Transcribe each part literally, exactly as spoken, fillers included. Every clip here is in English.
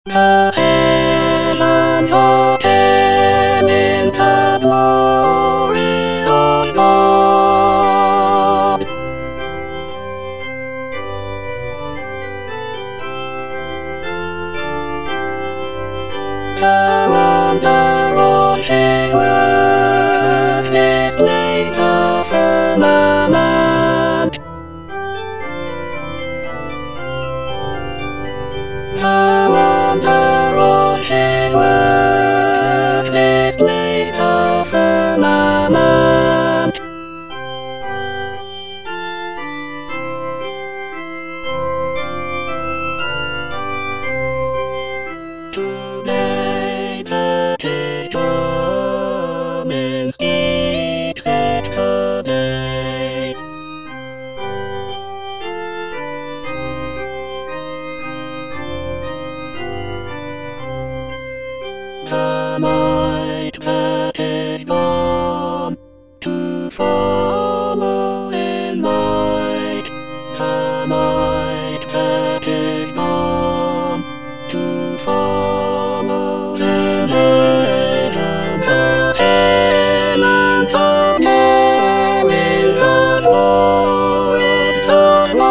The heavens open in the glory of God. The wonder of His work displays the firmament. The wonder of His work displays the firmament. Today that is coming speaks it today. The night that is gone to follow in night. The night that is gone to follow the night. The heavens of glory, the glory, the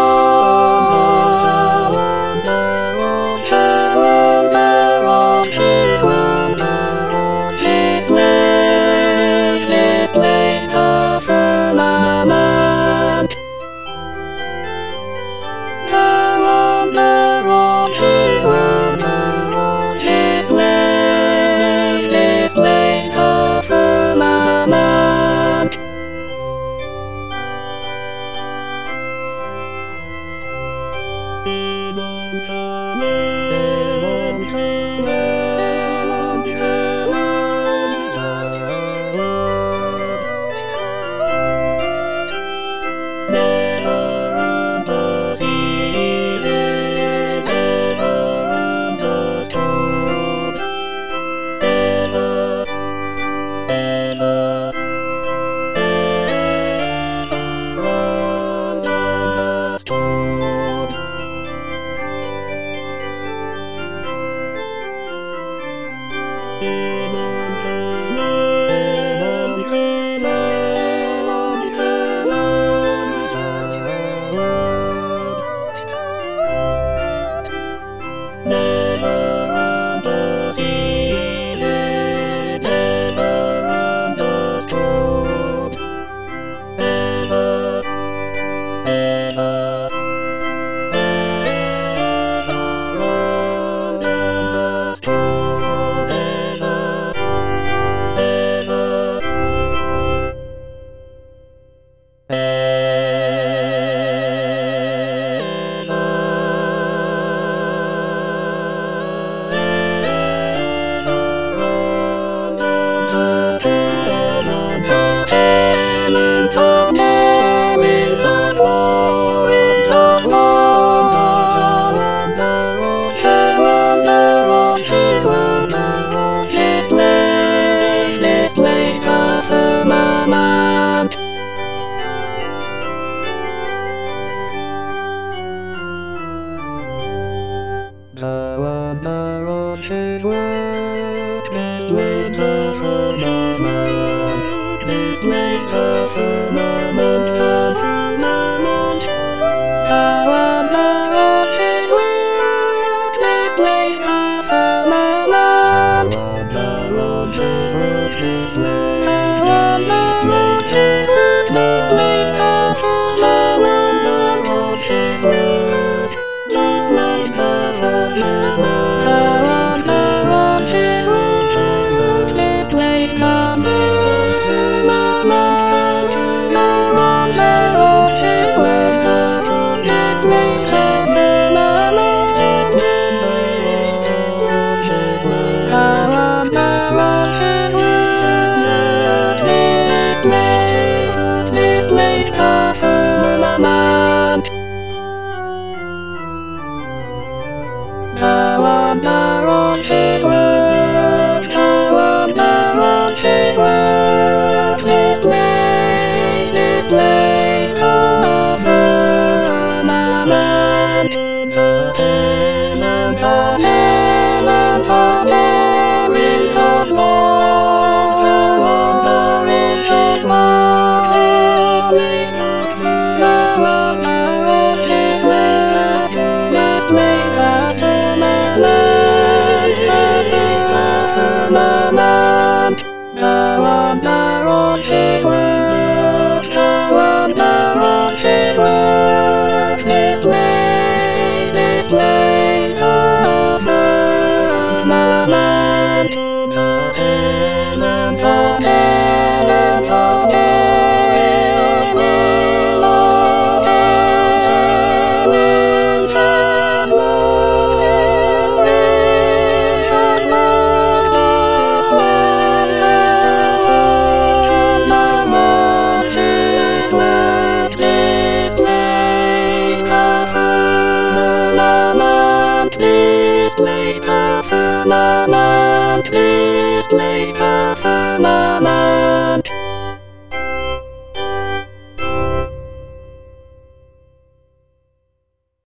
wonder of His wonder of His wonder of His ways displays the firmament. The wonder of His wonder of His ways displays the firmament. Heaven come, heaven come, heaven come, never undeceived, never understood, ever, ever, ever understood. Heaven come, heaven come, heaven come, never undeceived, never understood, ever, ever, ever understood, ever, the wonder of His work displays the firmament, displays the firmament, the firmament. The wonder of His work displays the firmament. The wonder of His work displays, displays His work, displays the firmament. The wonder of His work displays the firmament. The wonder of His work, His work, firmament.